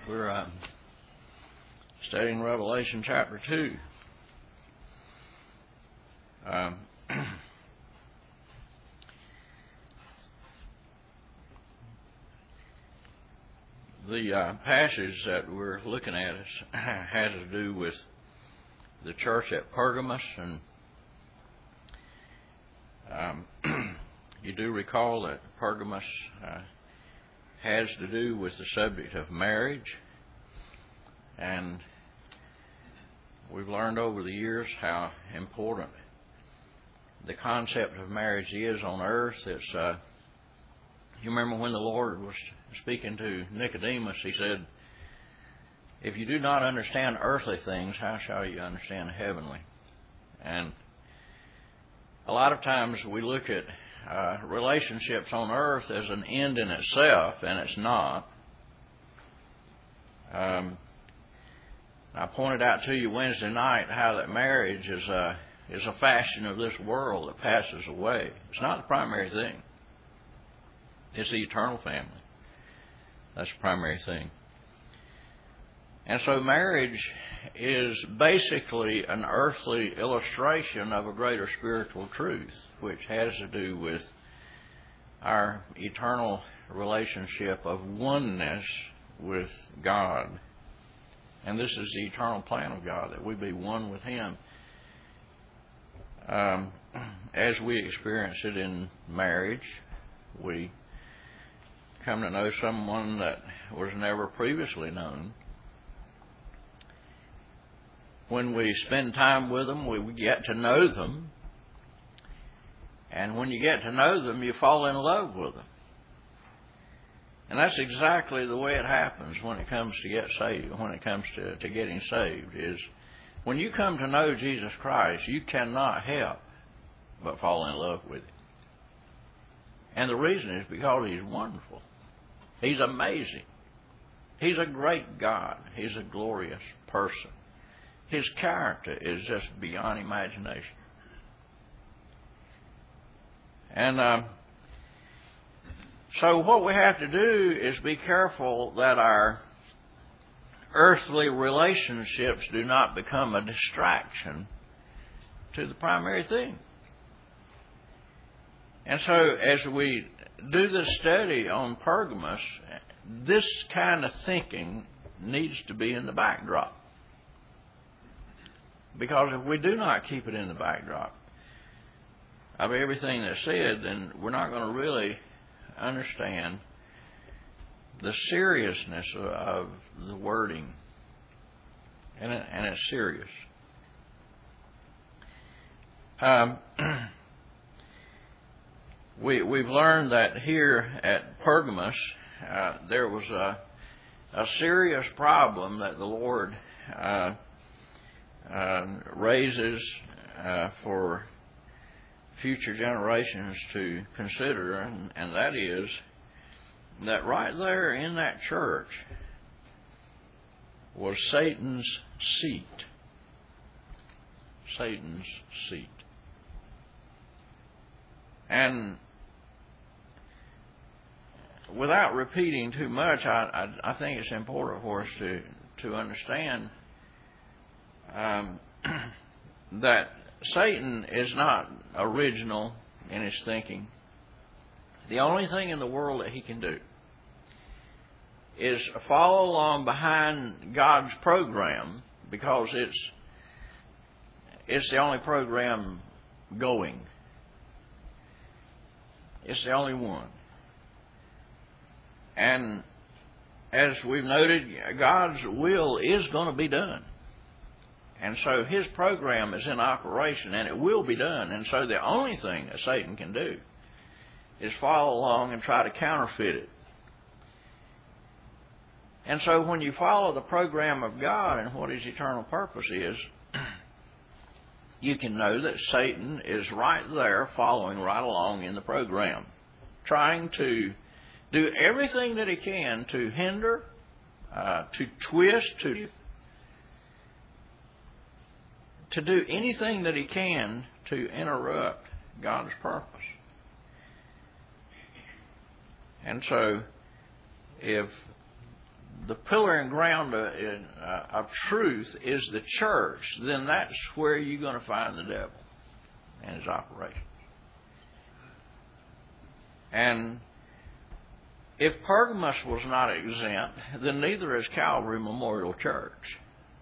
We're studying Revelation chapter 2. The passage that we're looking at has to do with the church at Pergamos, and you do recall that Pergamos has to do with the subject of marriage, and we've learned over the years how important the concept of marriage is on earth. It's you remember when the Lord was speaking to Nicodemus, he said, "If you do not understand earthly things, how shall you understand heavenly?" And a lot of times we look at relationships on earth as an end in itself, and it's not. I pointed out to you Wednesday night how that marriage is a fashion of this world that passes away. It's not the primary thing. It's the eternal family. That's the primary thing. And so marriage is basically an earthly illustration of a greater spiritual truth, which has to do with our eternal relationship of oneness with God. And this is the eternal plan of God, that we be one with Him as we experience it in marriage. We come to know someone that was never previously known. When we spend time with them, we get to know them. And when you get to know them, you fall in love with them. And that's exactly the way it happens when it comes to get saved, when it comes to getting saved, is when you come to know Jesus Christ, you cannot help but fall in love with Him. And the reason is because He's wonderful. He's amazing. He's a great God. He's a glorious person. His character is just beyond imagination. And so what we have to do is be careful that our earthly relationships do not become a distraction to the primary thing. And so as we do this study on Pergamos, this kind of thinking needs to be in the backdrop. Because if we do not keep it in the backdrop of everything that's said, then we're not going to really understand the seriousness of the wording. And it's serious. We've learned that here at Pergamos there was a serious problem that the Lord raises for future generations to consider, and that is that right there in that church was Satan's seat. Satan's seat. And without repeating too much, I think it's important for us to understand that Satan is not original in his thinking. The only thing in the world that he can do is follow along behind God's program, because it's the only program going. It's the only one. And as we've noted, God's will is going to be done. And so His program is in operation, and it will be done. And so the only thing that Satan can do is follow along and try to counterfeit it. And so when you follow the program of God and what His eternal purpose is, you can know that Satan is right there following right along in the program, trying to do everything that he can to hinder, to twist, to do anything that he can to interrupt God's purpose. And so if the pillar and ground of truth is the church, then that's where you're going to find the devil and his operation. And if Pergamos was not exempt, then neither is Calvary Memorial Church.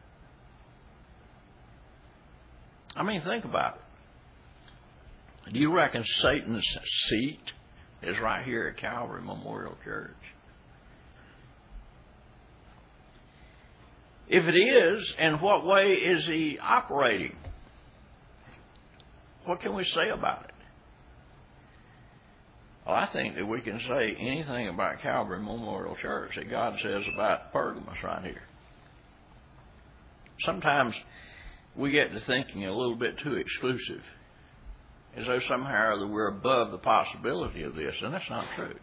I mean, think about it. Do you reckon Satan's seat is right here at Calvary Memorial Church? If it is, in what way is he operating? What can we say about it? Well, I think that we can say anything about Calvary Memorial Church that God says about Pergamos right here. Sometimes we get to thinking a little bit too exclusive, as though somehow or other we're above the possibility of this, and that's not true.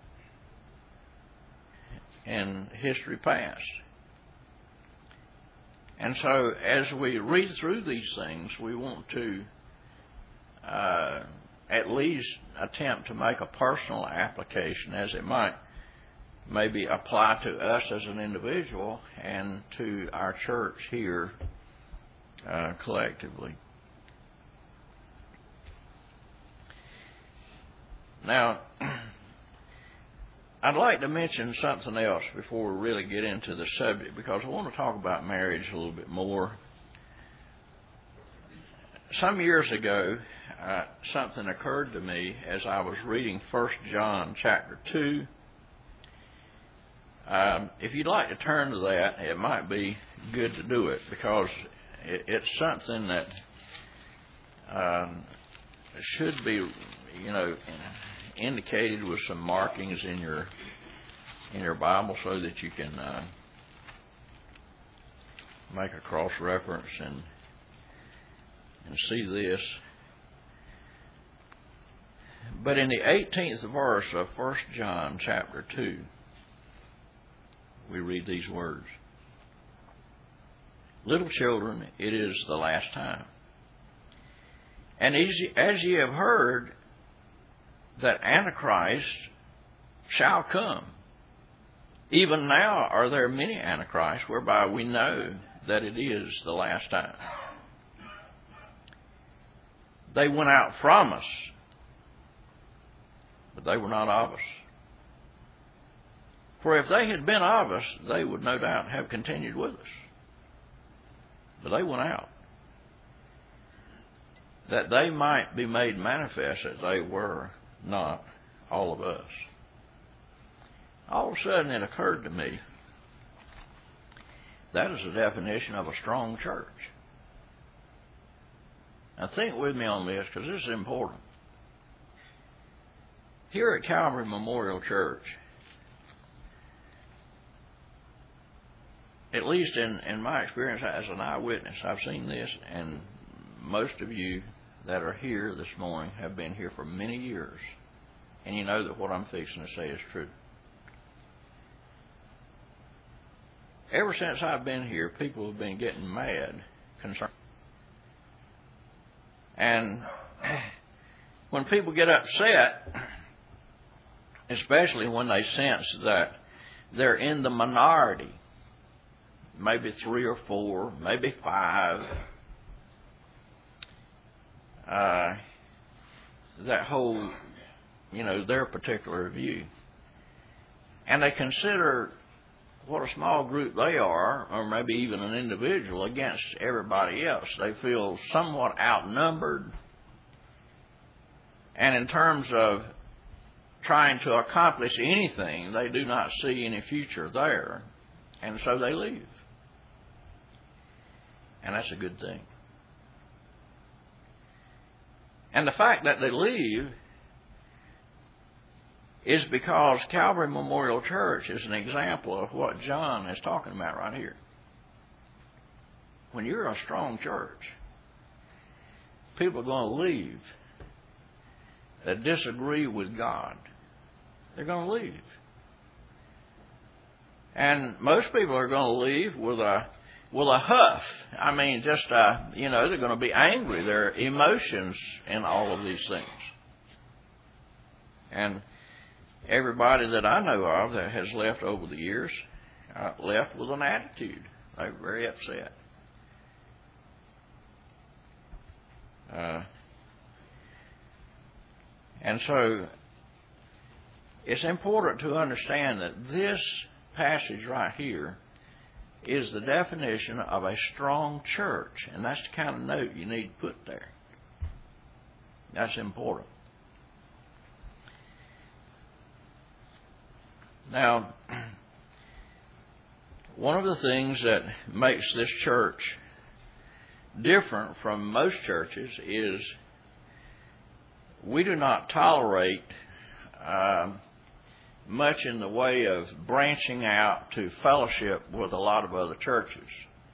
In history past. And so as we read through these things, we want to at least attempt to make a personal application as it might maybe apply to us as an individual and to our church here collectively. Now, I'd like to mention something else before we really get into the subject, because I want to talk about marriage a little bit more. Some years ago, something occurred to me as I was reading 1 John chapter 2. If you'd like to turn to that, it might be good to do it, because it's something that should be, indicated with some markings in your Bible so that you can make a cross reference and see this. But in the 18th verse of 1 John chapter 2, we read these words: "Little children, it is the last time. And as ye have heard that Antichrist shall come, even now are there many Antichrists, whereby we know that it is the last time. They went out from us, but they were not of us. For if they had been of us, they would no doubt have continued with us. But they went out, that they might be made manifest that they were not all of us." All of a sudden it occurred to me, that is the definition of a strong church. Now think with me on this, because this is important. Here at Calvary Memorial Church, at least in my experience as an eyewitness, I've seen this, and most of you that are here this morning have been here for many years, and you know that what I'm fixing to say is true. Ever since I've been here, people have been getting mad, concerned. And when people get upset, especially when they sense that they're in the minority, maybe 3 or 4, maybe 5, that whole, their particular view. And they consider what a small group they are, or maybe even an individual, against everybody else. They feel somewhat outnumbered. And in terms of trying to accomplish anything, they do not see any future there. And so they leave. And that's a good thing. And the fact that they leave is because Calvary Memorial Church is an example of what John is talking about right here. When you're a strong church, people are going to leave that disagree with God. They're going to leave. And most people are going to leave with a huff. I mean, just, they're going to be angry. There are emotions in all of these things. And everybody that I know of that has left over the years, left with an attitude. They were very upset. And so it's important to understand that this passage right here is the definition of a strong church. And that's the kind of note you need to put there. That's important. Now, one of the things that makes this church different from most churches is we do not tolerate much in the way of branching out to fellowship with a lot of other churches.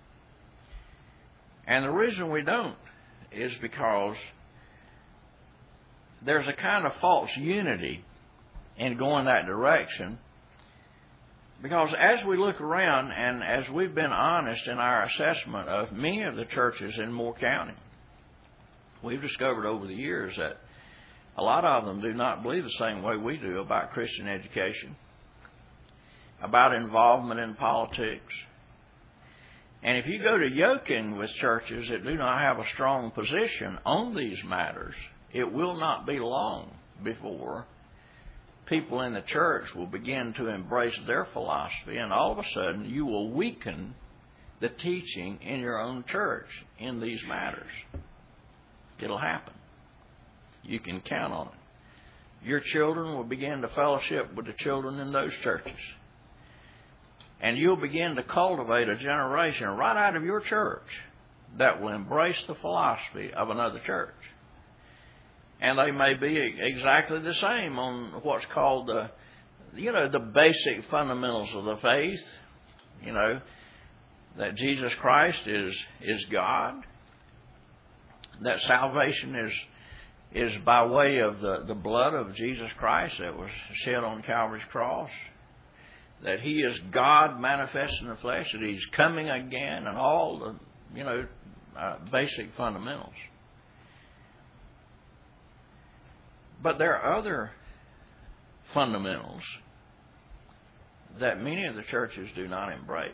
And the reason we don't is because there's a kind of false unity in going that direction. Because as we look around and as we've been honest in our assessment of many of the churches in Moore County, we've discovered over the years that a lot of them do not believe the same way we do about Christian education, about involvement in politics. And if you go to yoking with churches that do not have a strong position on these matters, it will not be long before people in the church will begin to embrace their philosophy, and all of a sudden you will weaken the teaching in your own church in these matters. It'll happen. You can count on it. Your children will begin to fellowship with the children in those churches. And you'll begin to cultivate a generation right out of your church that will embrace the philosophy of another church. And they may be exactly the same on what's called the basic fundamentals of the faith. You know, that Jesus Christ is God. That salvation is by way of the blood of Jesus Christ that was shed on Calvary's cross. That He is God manifest in the flesh. That He's coming again, and all the basic fundamentals. But there are other fundamentals that many of the churches do not embrace.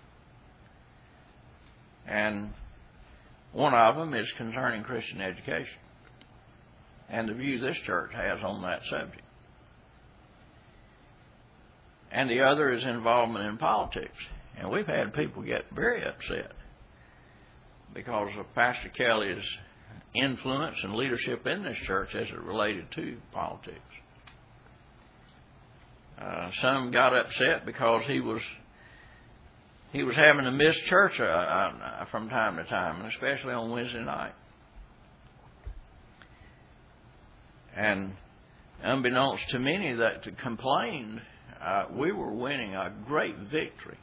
And one of them is concerning Christian education and the view this church has on that subject. And the other is involvement in politics. And we've had people get very upset because of Pastor Kelly's influence and leadership in this church as it related to politics. Some got upset because he was having to miss church from time to time, and especially on Wednesday night. And unbeknownst to many that complained, we were winning a great victory.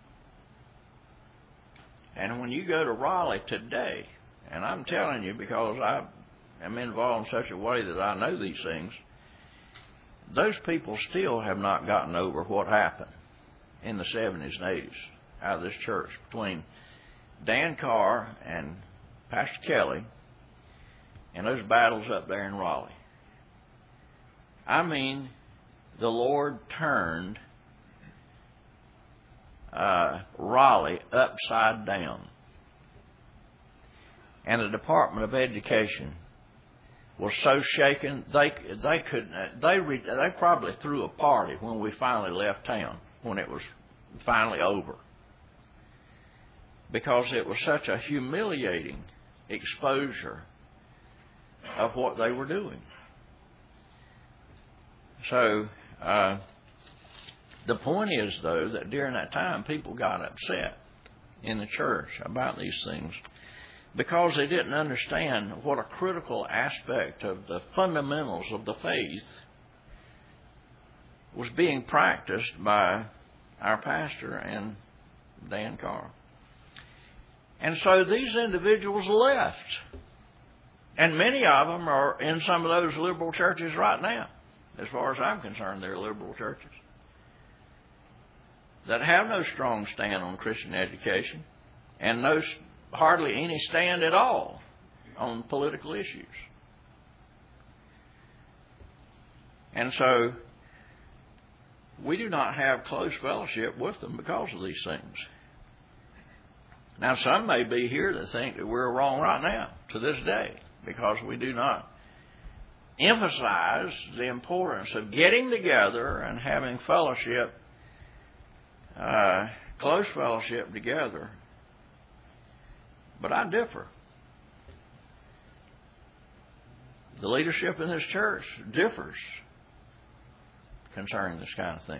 And when you go to Raleigh today, and I'm telling you because I am involved in such a way that I know these things, those people still have not gotten over what happened in the 70s and 80s out of this church between Dan Carr and Pastor Kelly and those battles up there in Raleigh. I mean, the Lord turned Raleigh upside down. And the Department of Education was so shaken they probably threw a party when we finally left town, when it was finally over, because it was such a humiliating exposure of what they were doing. So the point is, though, that during that time people got upset in the church about these things, because they didn't understand what a critical aspect of the fundamentals of the faith was being practiced by our pastor and Dan Carr. And so these individuals left. And many of them are in some of those liberal churches right now. As far as I'm concerned, they're liberal churches that have no strong stand on Christian education and hardly any stand at all on political issues. And so we do not have close fellowship with them because of these things. Now, some may be here that think that we're wrong right now, to this day, because we do not emphasize the importance of getting together and having fellowship, close fellowship together. But I differ. The leadership in this church differs concerning this kind of thing.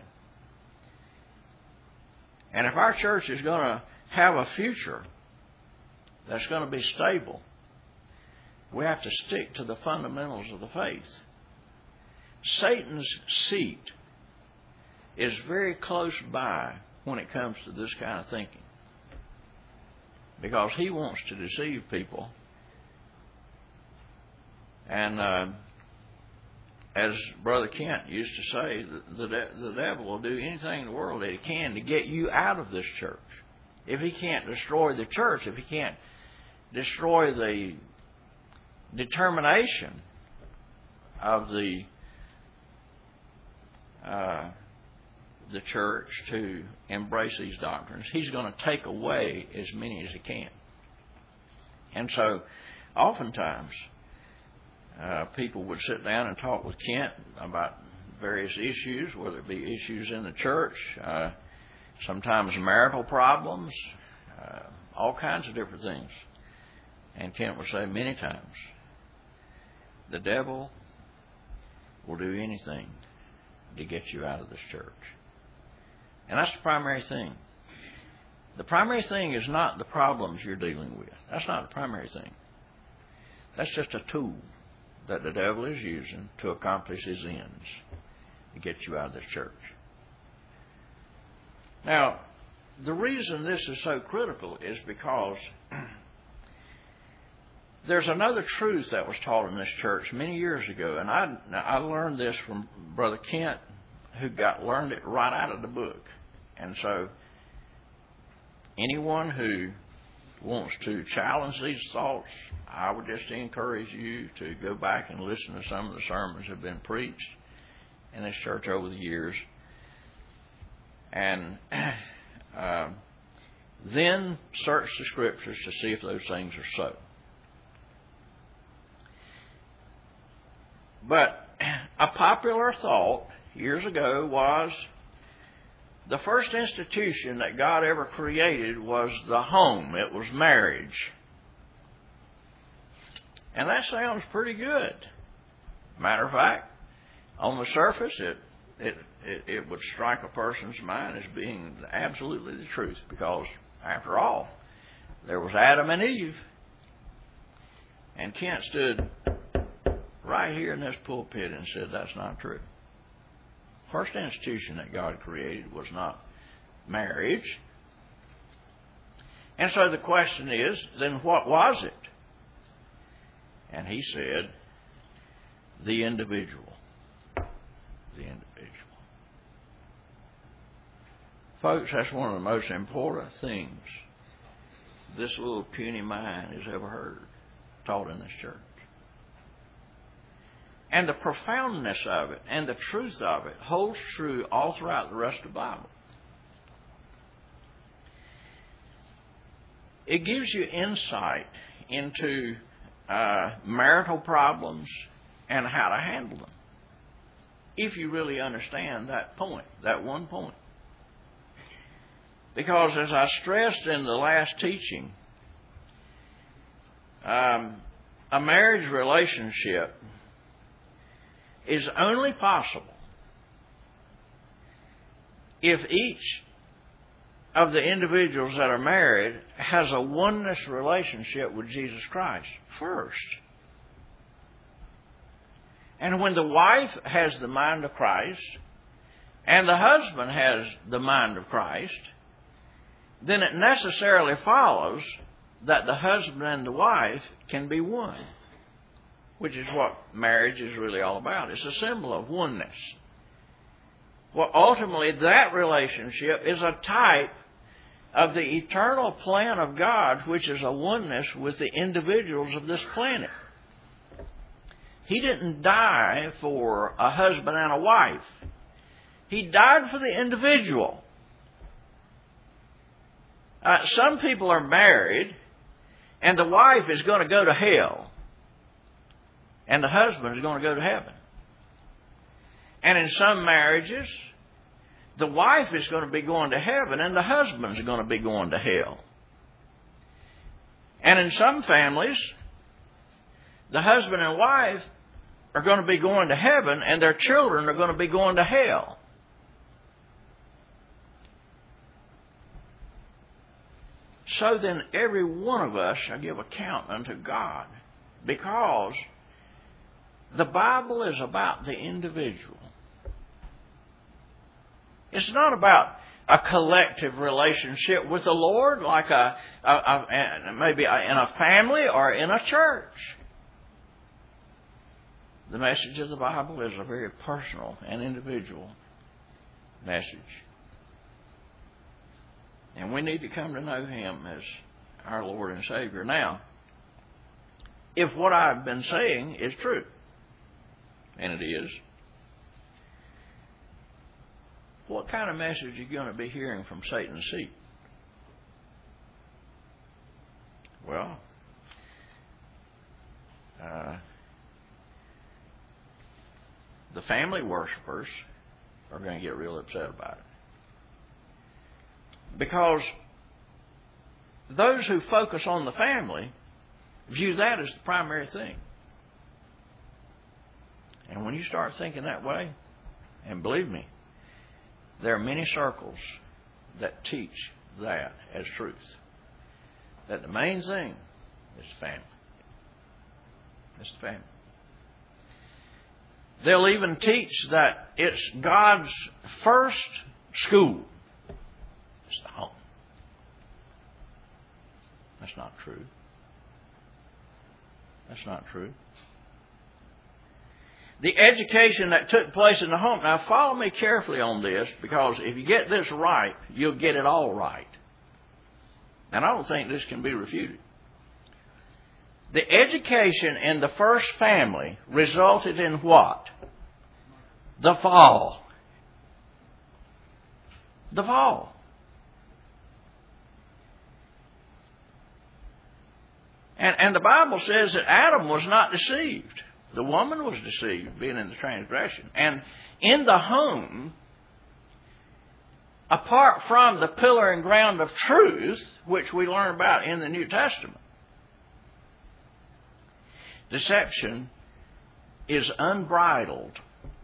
And if our church is going to have a future that's going to be stable, we have to stick to the fundamentals of the faith. Satan's seat is very close by when it comes to this kind of thinking, because he wants to deceive people. And as Brother Kent used to say, the devil will do anything in the world that he can to get you out of this church. If he can't destroy the church, if he can't destroy the determination of the church to embrace these doctrines, he's going to take away as many as he can. And so, oftentimes, people would sit down and talk with Kent about various issues, whether it be issues in the church, sometimes marital problems, all kinds of different things. And Kent would say many times, the devil will do anything to get you out of this church. And that's the primary thing. The primary thing is not the problems you're dealing with. That's not the primary thing. That's just a tool that the devil is using to accomplish his ends, to get you out of this church. Now, the reason this is so critical is because there's another truth that was taught in this church many years ago, and I learned this from Brother Kent, who learned it right out of the book. And so, anyone who wants to challenge these thoughts, I would just encourage you to go back and listen to some of the sermons that have been preached in this church over the years, and then search the Scriptures to see if those things are so. But a popular thought years ago was the first institution that God ever created was the home. It was marriage. And that sounds pretty good. Matter of fact, on the surface, it would strike a person's mind as being absolutely the truth, because, after all, there was Adam and Eve. And Kent stood right here in this pulpit and said that's not true. First institution that God created was not marriage. And so the question is, then what was it? And he said, the individual. The individual. Folks, that's one of the most important things this little puny mind has ever heard taught in this church. And the profoundness of it and the truth of it holds true all throughout the rest of the Bible. It gives you insight into marital problems and how to handle them, if you really understand that point, that one point. Because as I stressed in the last teaching, a marriage relationship is only possible if each of the individuals that are married has a oneness relationship with Jesus Christ first. And when the wife has the mind of Christ and the husband has the mind of Christ, then it necessarily follows that the husband and the wife can be one, which is what marriage is really all about. It's a symbol of oneness. Well, ultimately, that relationship is a type of the eternal plan of God, which is a oneness with the individuals of this planet. He didn't die for a husband and a wife. He died for the individual. Some people are married, and the wife is going to go to hell, and the husband is going to go to heaven. And in some marriages, the wife is going to be going to heaven, and the husband is going to be going to hell. And in some families, the husband and wife are going to be going to heaven, and their children are going to be going to hell. So then every one of us shall give account unto God, because the Bible is about the individual. It's not about a collective relationship with the Lord, like maybe in a family or in a church. The message of the Bible is a very personal and individual message. And we need to come to know Him as our Lord and Savior. Now, if what I've been saying is true, and it is, what kind of message are you going to be hearing from Satan's seat? Well, the family worshipers are going to get real upset about it. Because those who focus on the family view that as the primary thing. And when you start thinking that way, and believe me, there are many circles that teach that as truth. That the main thing is the family. It's the family. They'll even teach that it's God's first school. It's the home. That's not true. That's not true. The education that took place in the home. Now follow me carefully on this, because if you get this right, you'll get it all right. And I don't think this can be refuted. The education in the first family resulted in what? The fall. The fall. And the Bible says that Adam was not deceived. The woman was deceived, being in the transgression. And in the home, apart from the pillar and ground of truth, which we learn about in the New Testament, deception is unbridled.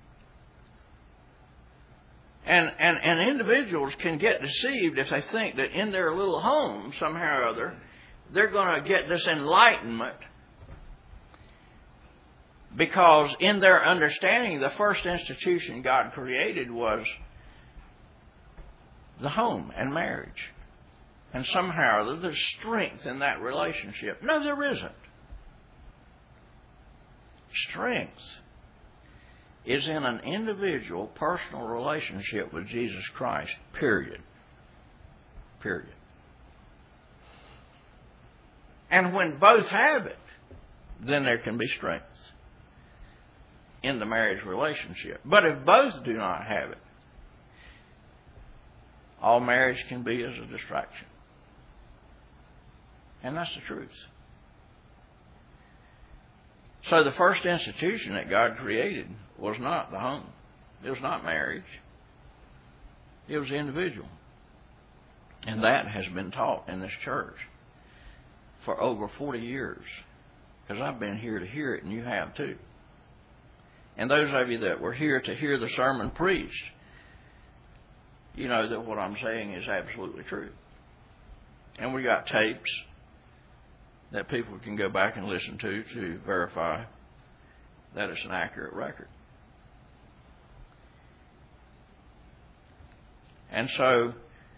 And individuals can get deceived if they think that in their little home, somehow or other, they're going to get this enlightenment, because in their understanding, the first institution God created was the home and marriage. And somehow or other, there's strength in that relationship. No, there isn't. Strength is in an individual, personal relationship with Jesus Christ, period. Period. And when both have it, then there can be strength in the marriage relationship. But if both do not have it, all marriage can be as a distraction. And that's the truth. So the first institution that God created was not the home. It was not marriage. It was the individual. And that has been taught in this church for over 40 years. Because I've been here to hear it, and you have too. And those of you that were here to hear the sermon preached, you know that what I'm saying is absolutely true. And we got tapes that people can go back and listen to verify that it's an accurate record. And so,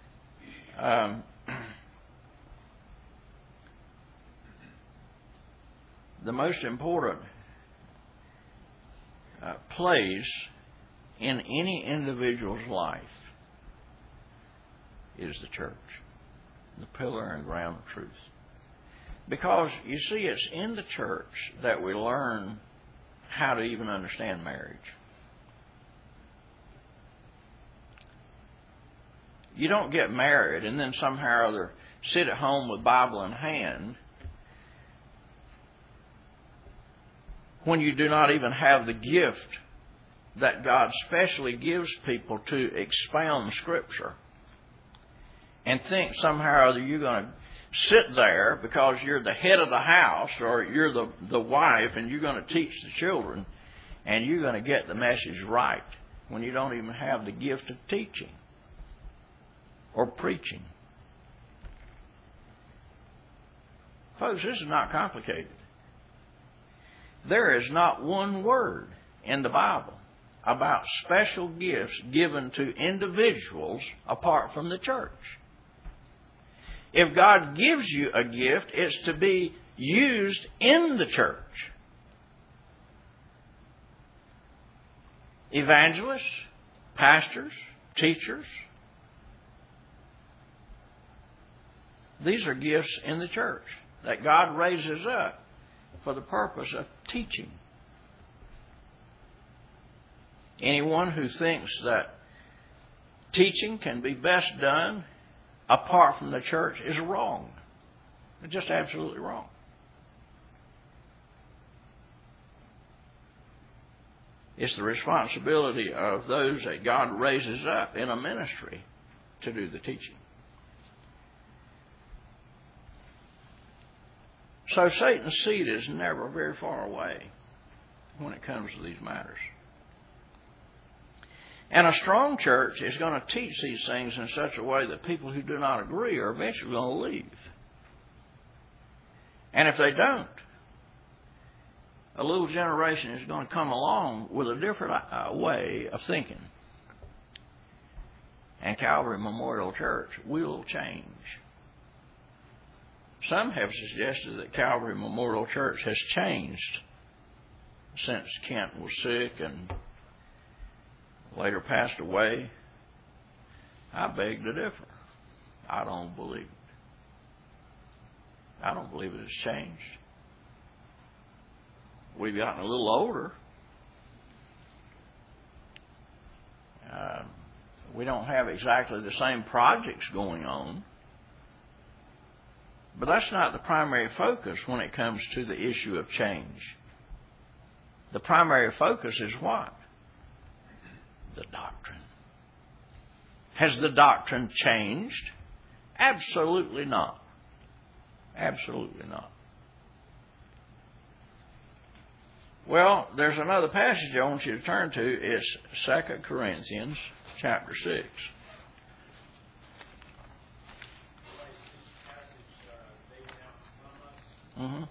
the most important place in any individual's life is the church, the pillar and ground of truth. Because, you see, it's in the church that we learn how to even understand marriage. You don't get married and then somehow or other sit at home with Bible in hand when you do not even have the gift that God specially gives people to expound Scripture, and think somehow or other you're going to sit there because you're the head of the house or you're the wife and you're going to teach the children and you're going to get the message right when you don't even have the gift of teaching or preaching. Folks, this is not complicated. There is not one word in the Bible about special gifts given to individuals apart from the church. If God gives you a gift, it's to be used in the church. Evangelists, pastors, teachers, these are gifts in the church that God raises up for the purpose of teaching. Anyone who thinks that teaching can be best done apart from the church is wrong. It's just absolutely wrong. It's the responsibility of those that God raises up in a ministry to do the teaching. So Satan's seed is never very far away when it comes to these matters. And a strong church is going to teach these things in such a way that people who do not agree are eventually going to leave. And if they don't, a little generation is going to come along with a different way of thinking. And Calvary Memorial Church will change. Some have suggested that Calvary Memorial Church has changed since Kent was sick and later passed away. I beg to differ. I don't believe it. I don't believe it has changed. We've gotten a little older. We don't have exactly the same projects going on. But that's not the primary focus when it comes to the issue of change. The primary focus is what? The doctrine. Has the doctrine changed? Absolutely not. Absolutely not. Well, there's another passage I want you to turn to. It's 2 Corinthians chapter 6. Mm-hmm.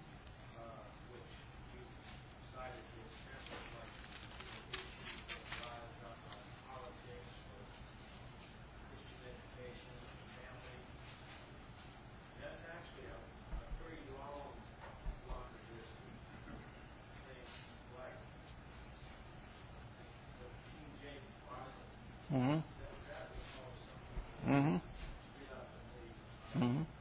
Mm-hmm. Mm-hmm. Mm-hmm.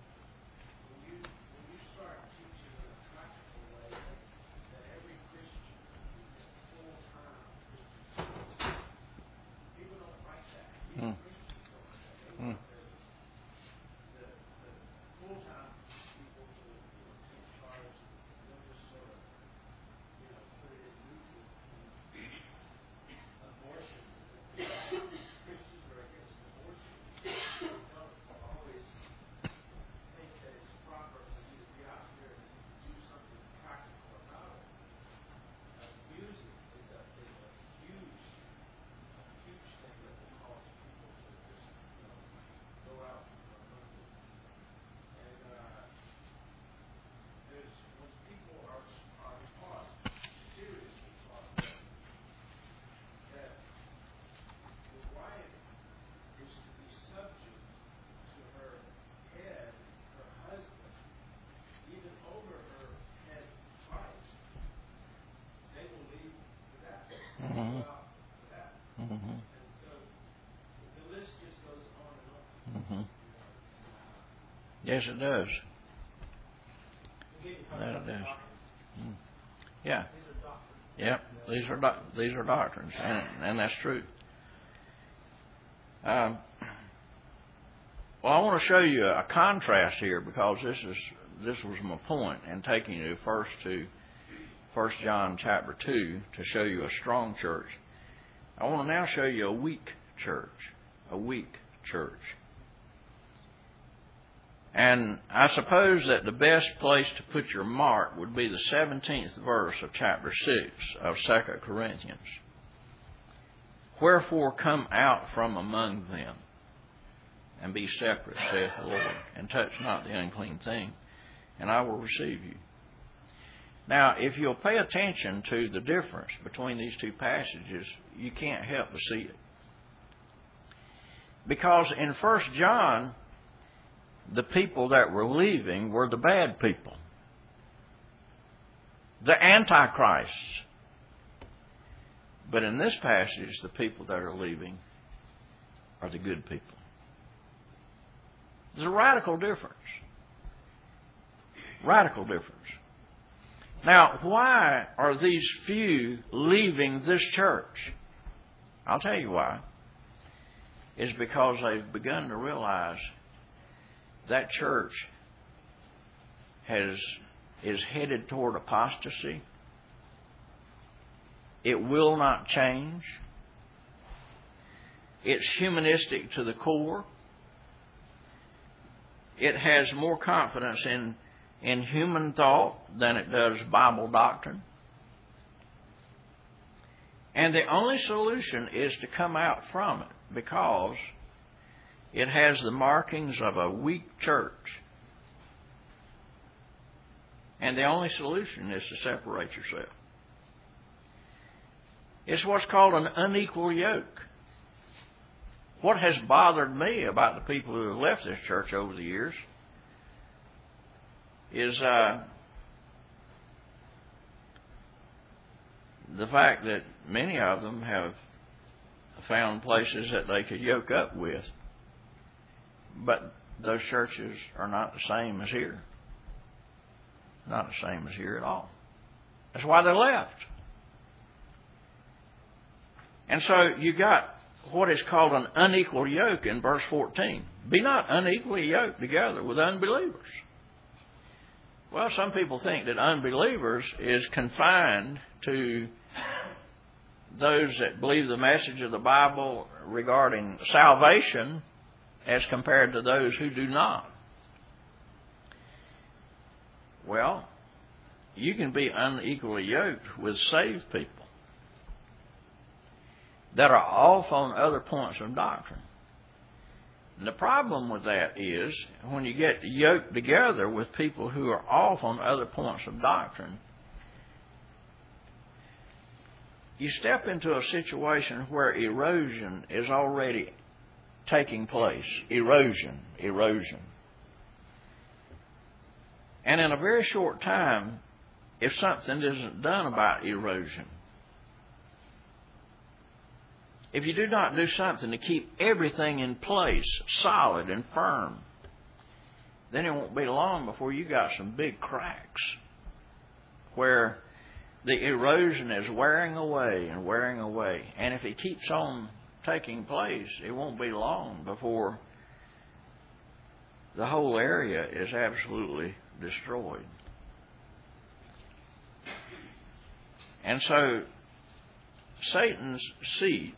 Yes, it does. That it does. Yeah. Yep. These are doctrines, and that's true. Well, I want to show you a contrast here, because this was my point in taking you first to 1 John chapter 2 to show you a strong church. I want to now show you a weak church. A weak church. And I suppose that the best place to put your mark would be the 17th verse of chapter 6 of 2 Corinthians. Wherefore come out from among them, and be separate, saith the Lord, and touch not the unclean thing, and I will receive you. Now, if you'll pay attention to the difference between these two passages, you can't help but see it. Because in 1 John, the people that were leaving were the bad people, the antichrists. But in this passage, the people that are leaving are the good people. There's a radical difference. Radical difference. Now, why are these few leaving this church? I'll tell you why. It's because they've begun to realize that church is headed toward apostasy. It will not change. It's humanistic to the core. It has more confidence in human thought than it does Bible doctrine. And the only solution is to come out from it, because it has the markings of a weak church. And the only solution is to separate yourself. It's what's called an unequal yoke. What has bothered me about the people who have left this church over the years is the fact that many of them have found places that they could yoke up with. But those churches are not the same as here. Not the same as here at all. That's why they left. And so you got what is called an unequal yoke in verse 14. Be not unequally yoked together with unbelievers. Well, some people think that unbelievers is confined to those that believe the message of the Bible regarding salvation as compared to those who do not. Well, you can be unequally yoked with saved people that are off on other points of doctrine. And the problem with that is, when you get yoked together with people who are off on other points of doctrine, you step into a situation where erosion is already taking place. Erosion. And in a very short time, if something isn't done about erosion, if you do not do something to keep everything in place, solid and firm, then it won't be long before you got some big cracks where the erosion is wearing away and wearing away. And if it keeps on taking place, it won't be long before the whole area is absolutely destroyed. And so Satan's seat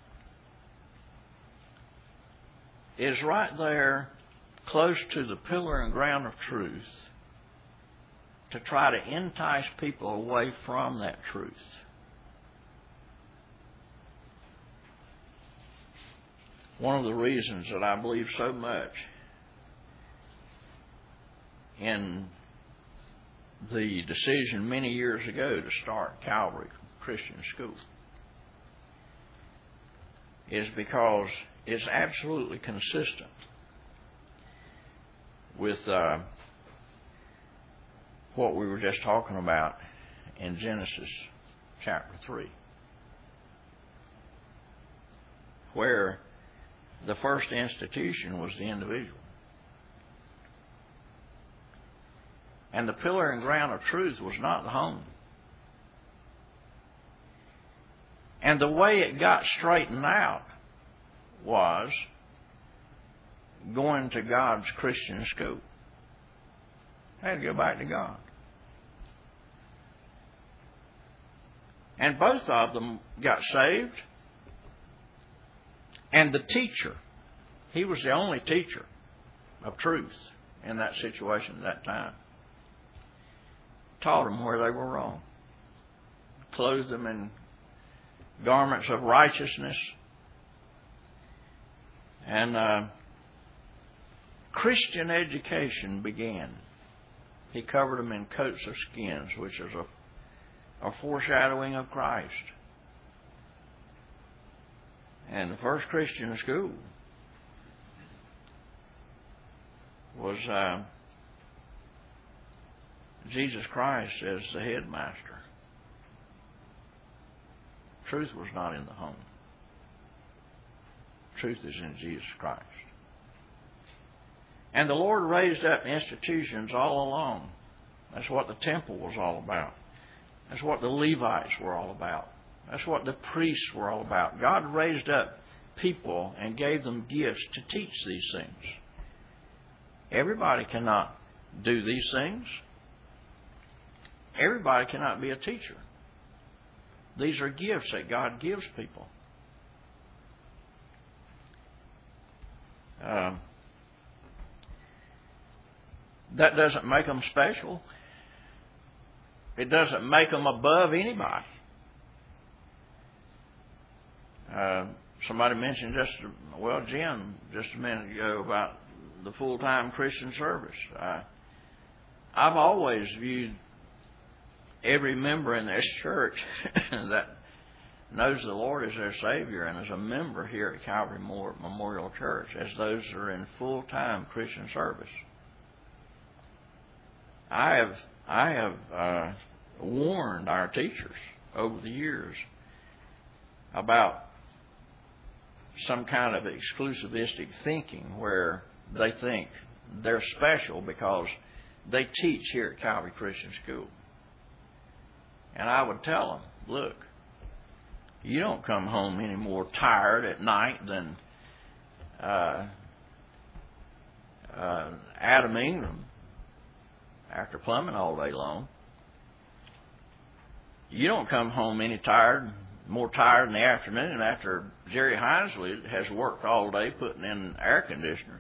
is right there close to the pillar and ground of truth to try to entice people away from that truth. One of the reasons that I believe so much in the decision many years ago to start Calvary Christian School is because it's absolutely consistent with what we were just talking about in Genesis chapter 3, where the first institution was the individual. And the pillar and ground of truth was not the home. And the way it got straightened out was going to God's Christian school. I had to go back to God. And both of them got saved. And the teacher, he was the only teacher of truth in that situation at that time, taught them where they were wrong, clothed them in garments of righteousness, and Christian education began. He covered them in coats of skins, which is a foreshadowing of Christ. And the first Christian school was Jesus Christ as the headmaster. Truth was not in the home. Truth is in Jesus Christ. And the Lord raised up institutions all along. That's what the temple was all about. That's what the Levites were all about. That's what the priests were all about. God raised up people and gave them gifts to teach these things. Everybody cannot do these things. Everybody cannot be a teacher. These are gifts that God gives people. That doesn't make them special. It doesn't make them above anybody. Somebody mentioned Jim, just a minute ago about the full-time Christian service. I've always viewed every member in this church that knows the Lord as their Savior and is a member here at Calvary Memorial Church as those that are in full-time Christian service. I have warned our teachers over the years about some kind of exclusivistic thinking where they think they're special because they teach here at Calvary Christian School. And I would tell them, look, you don't come home any more tired at night than Adam Ingram after plumbing all day long. You don't come home more tired in the afternoon after Jerry Hinesley has worked all day putting in air conditioners.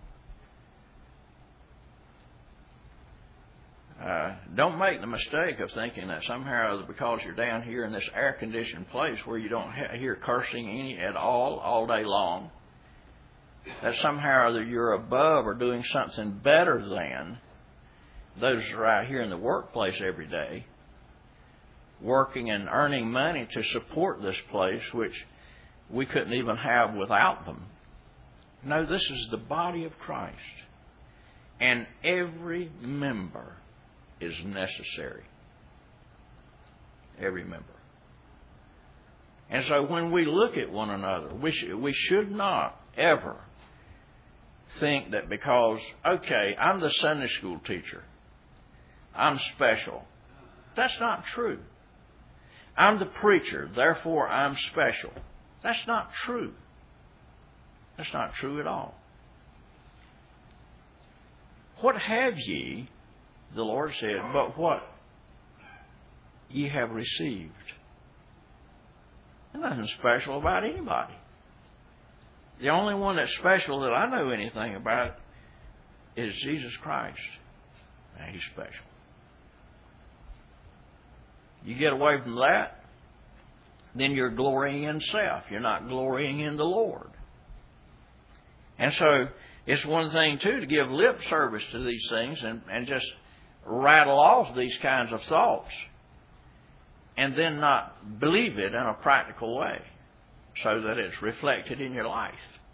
Don't make the mistake of thinking that somehow because you're down here in this air-conditioned place where you don't hear cursing at all day long, that somehow you're above or doing something better than those that are out here in the workplace every day, working and earning money to support this place, which we couldn't even have without them. No, this is the body of Christ. And every member is necessary. Every member. And so when we look at one another, we should not ever think that because, okay, I'm the Sunday school teacher, I'm special. That's not true. I'm the preacher, therefore I'm special. That's not true. That's not true at all. What have ye, the Lord said, but what ye have received? There's nothing special about anybody. The only one that's special that I know anything about is Jesus Christ. And He's special. You get away from that, then you're glorying in self. You're not glorying in the Lord. And so it's one thing, too, to give lip service to these things and just rattle off these kinds of thoughts and then not believe it in a practical way so that it's reflected in your life.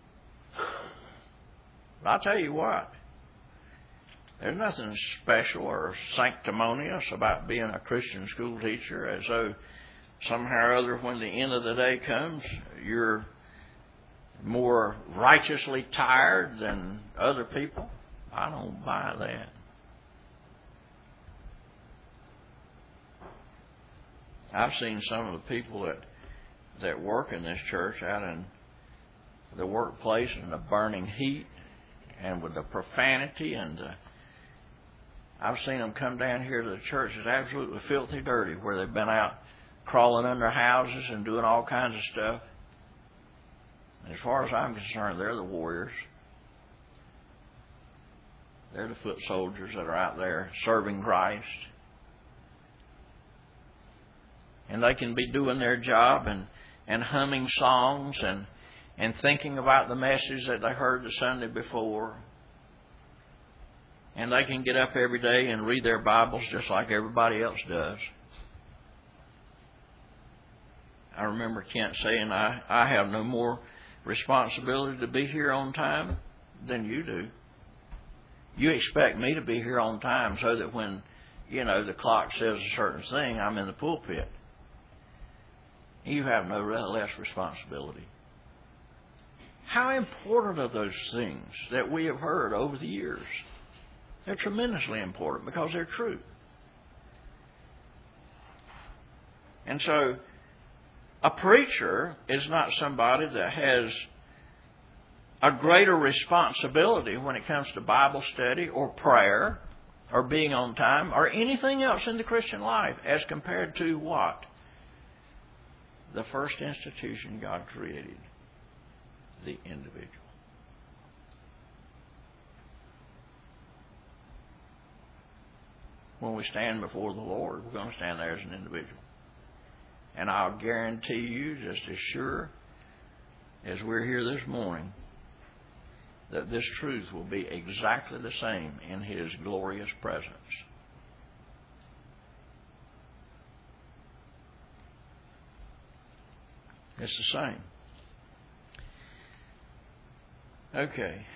But I'll tell you what, there's nothing special or sanctimonious about being a Christian school teacher as though somehow or other when the end of the day comes, you're more righteously tired than other people. I don't buy that. I've seen some of the people that work in this church out in the workplace in the burning heat, and with the profanity and I've seen them come down here to the church that's absolutely filthy dirty, where they've been out crawling under houses and doing all kinds of stuff. And as far as I'm concerned, they're the warriors. They're the foot soldiers that are out there serving Christ. And they can be doing their job and humming songs and thinking about the message that they heard the Sunday before. And they can get up every day and read their Bibles just like everybody else does. I remember Kent saying, I have no more responsibility to be here on time than you do. You expect me to be here on time so that when, the clock says a certain thing, I'm in the pulpit. You have no less responsibility. How important are those things that we have heard over the years? They're tremendously important because they're true. And so, a preacher is not somebody that has a greater responsibility when it comes to Bible study or prayer or being on time or anything else in the Christian life as compared to what? The first institution God created, the individual. When we stand before the Lord, we're going to stand there as an individual. And I'll guarantee you, just as sure as we're here this morning, that this truth will be exactly the same in His glorious presence. It's the same. Okay.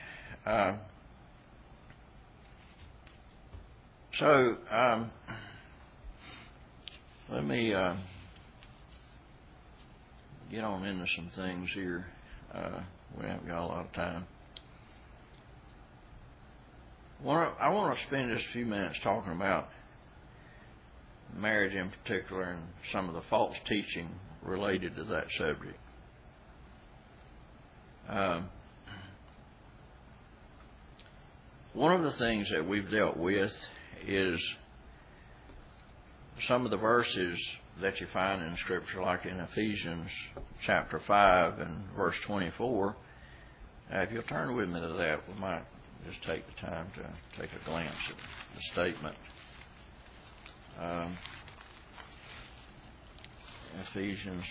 So, let me get on into some things here. We haven't got a lot of time. I want to spend just a few minutes talking about marriage in particular and some of the false teaching related to that subject. One of the things that we've dealt with is some of the verses that you find in Scripture, like in Ephesians chapter 5 and verse 24. If you'll turn with me to that, we might just take the time to take a glance at the statement. Ephesians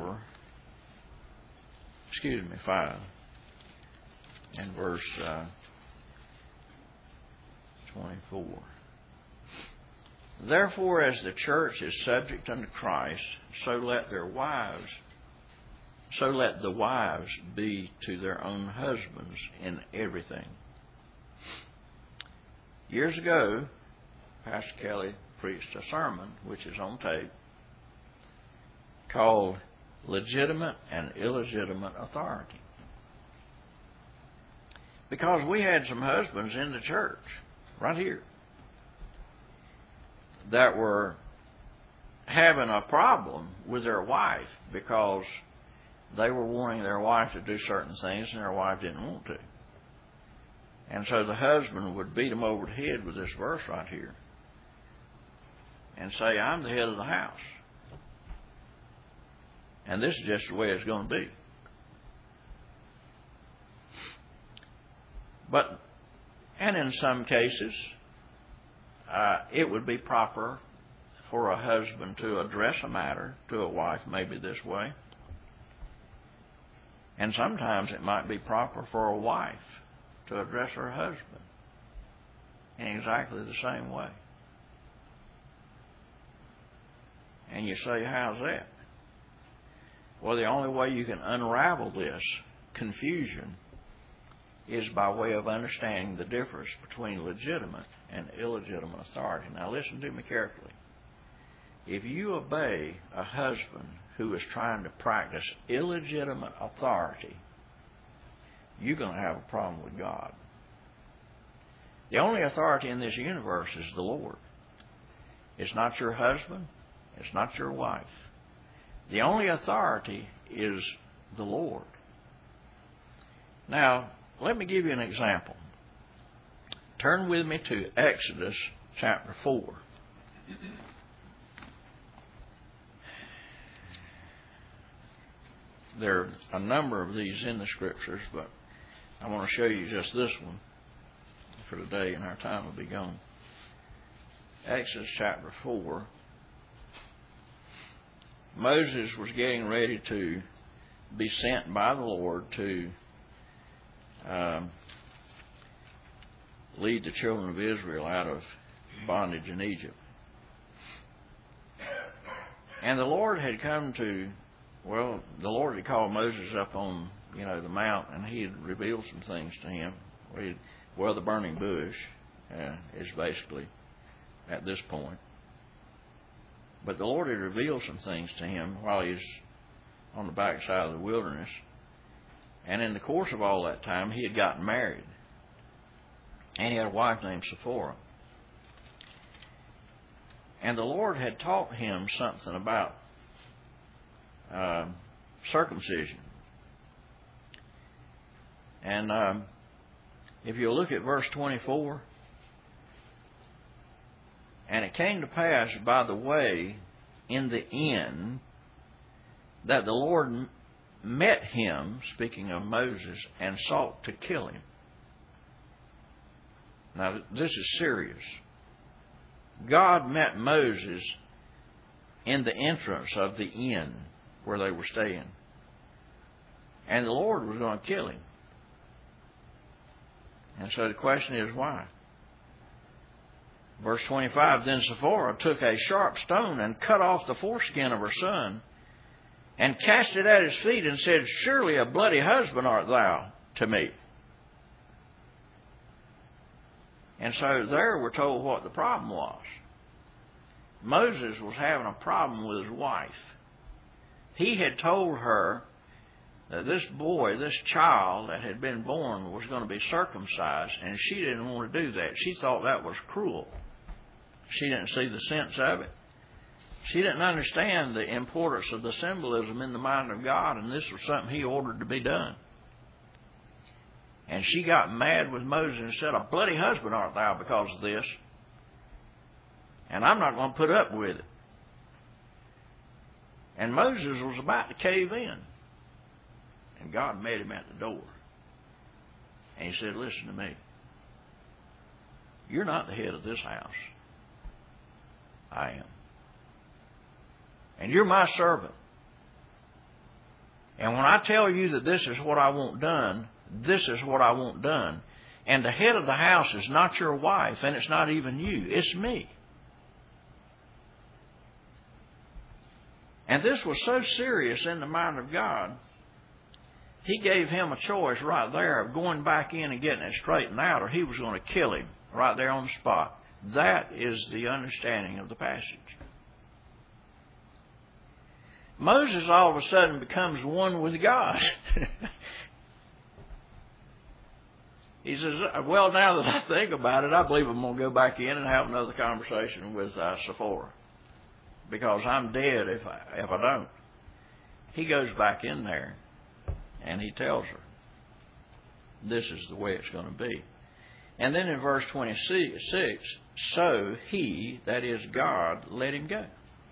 5 and verse 24. Therefore, as the church is subject unto Christ, so let the wives be to their own husbands in everything. Years ago, Pastor Kelly preached a sermon, which is on tape, called Legitimate and Illegitimate Authority. Because we had some husbands in the church, right here, that were having a problem with their wife because they were wanting their wife to do certain things and their wife didn't want to. And so the husband would beat them over the head with this verse right here and say, I'm the head of the house. And this is just the way it's going to be. And in some cases, it would be proper for a husband to address a matter to a wife maybe this way. And sometimes it might be proper for a wife to address her husband in exactly the same way. And you say, how's that? Well, the only way you can unravel this confusion is by way of understanding the difference between legitimate and illegitimate authority. Now listen to me carefully. If you obey a husband who is trying to practice illegitimate authority, you're going to have a problem with God. The only authority in this universe is the Lord. It's not your husband. It's not your wife. The only authority is the Lord. Now, let me give you an example. Turn with me to Exodus chapter 4. There are a number of these in the Scriptures, but I want to show you just this one for today, and our time will be gone. Exodus chapter 4. Moses was getting ready to be sent by the Lord to lead the children of Israel out of bondage in Egypt. And the Lord had come to, the Lord had called Moses up on, the mount, and he had revealed some things to him. The burning bush is basically at this point. But the Lord had revealed some things to him while he was on the backside of the wilderness. And in the course of all that time, he had gotten married. And he had a wife named Sephora. And the Lord had taught him something about circumcision. And if you look at verse 24, and it came to pass by the way in the inn that the Lord met him, speaking of Moses, and sought to kill him. Now, this is serious. God met Moses in the entrance of the inn where they were staying. And the Lord was going to kill him. And so the question is, why? Verse 25, then Sephora took a sharp stone and cut off the foreskin of her son and cast it at his feet and said, surely a bloody husband art thou to me. And so there we're told what the problem was. Moses was having a problem with his wife. He had told her that this boy, this child that had been born, was going to be circumcised, and she didn't want to do that. She thought that was cruel. She didn't see the sense of it. She didn't understand the importance of the symbolism in the mind of God, and this was something He ordered to be done. And she got mad with Moses and said, a bloody husband art thou because of this, and I'm not going to put up with it. And Moses was about to cave in. And God met him at the door. And He said, listen to me. You're not the head of this house. I am. And you're my servant. And when I tell you that this is what I want done, this is what I want done. And the head of the house is not your wife, and it's not even you. It's me. And this was so serious in the mind of God, He gave him a choice right there of going back in and getting it straightened out, or He was going to kill him right there on the spot. That is the understanding of the passage. Moses all of a sudden becomes one with God. He says, well, now that I think about it, I believe I'm going to go back in and have another conversation with Sephora, because I'm dead if I don't. He goes back in there and he tells her, this is the way it's going to be. And then in verse 26, so He, that is God, let him go.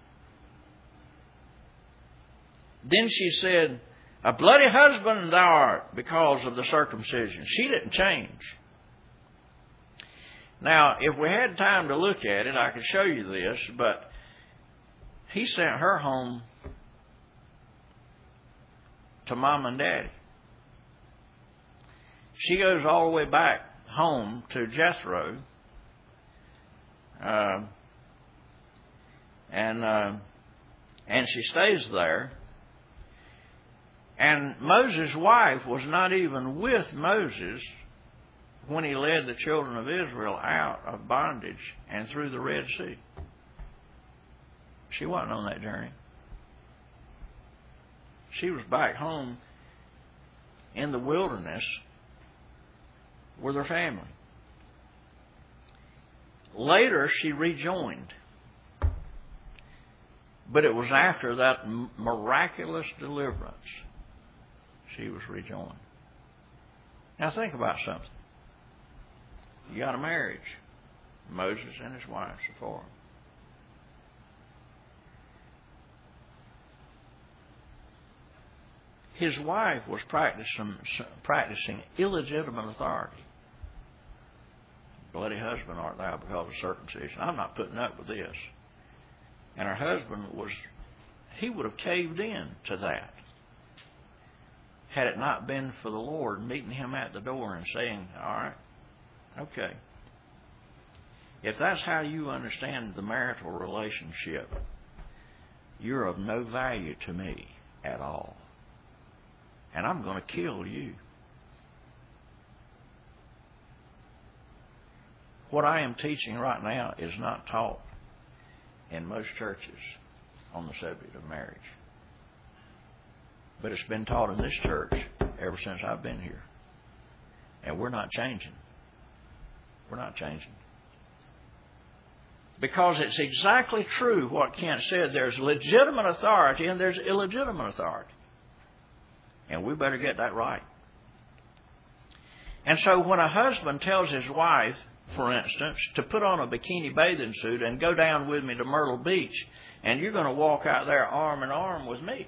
Then she said, a bloody husband thou art because of the circumcision. She didn't change. Now, if we had time to look at it, I could show you this, but He sent her home to Mom and Daddy. She goes all the way back home to Jethro, and she stays there. And Moses' wife was not even with Moses when he led the children of Israel out of bondage and through the Red Sea. She wasn't on that journey. She was back home in the wilderness with her family. Later, she rejoined. But it was after that miraculous deliverance she was rejoined. Now think about something. You got a marriage. Moses and his wife, Zipporah. His wife was practicing illegitimate authority. Bloody husband art thou because of circumcision. I'm not putting up with this. And her husband he would have caved in to that had it not been for the Lord meeting him at the door and saying, all right, okay. If that's how you understand the marital relationship, you're of no value to me at all. And I'm going to kill you. What I am teaching right now is not taught in most churches on the subject of marriage. But it's been taught in this church ever since I've been here. And we're not changing. We're not changing. Because it's exactly true what Kent said. There's legitimate authority and there's illegitimate authority. And we better get that right. And so when a husband tells his wife, for instance, to put on a bikini bathing suit and go down with me to Myrtle Beach, and you're going to walk out there arm in arm with me,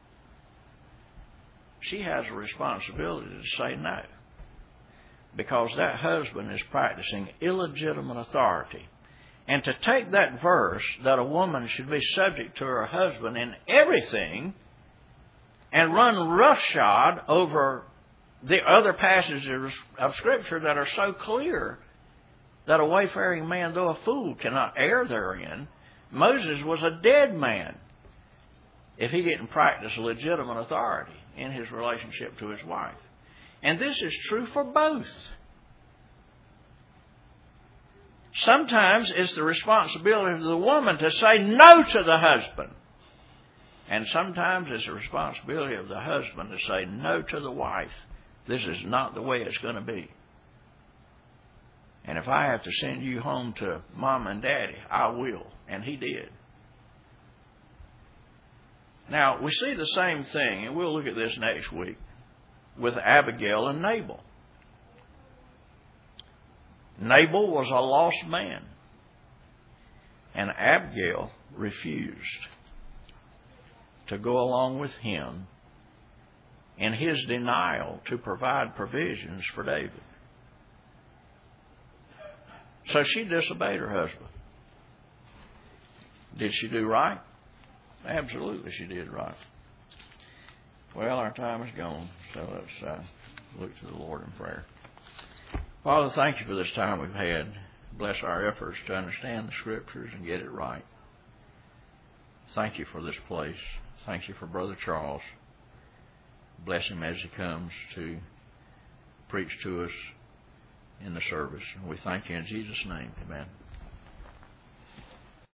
she has a responsibility to say no. Because that husband is practicing illegitimate authority. And to take that verse that a woman should be subject to her husband in everything and run roughshod over the other passages of Scripture that are so clear that a wayfaring man, though a fool, cannot err therein. Moses was a dead man if he didn't practice legitimate authority in his relationship to his wife. And this is true for both. Sometimes it's the responsibility of the woman to say no to the husband. And sometimes it's the responsibility of the husband to say no to the wife. This is not the way it's going to be. And if I have to send you home to Mom and Daddy, I will. And he did. Now, we see the same thing, and we'll look at this next week, with Abigail and Nabal. Nabal was a lost man. And Abigail refused to go along with him in his denial to provide provisions for David. So she disobeyed her husband. Did she do right? Absolutely she did right. Well, our time is gone, so let's look to the Lord in prayer. Father, thank you for this time we've had. Bless our efforts to understand the Scriptures and get it right. Thank you for this place. Thank you for Brother Charles. Bless him as he comes to preach to us in the service. We thank you in Jesus' name. Amen.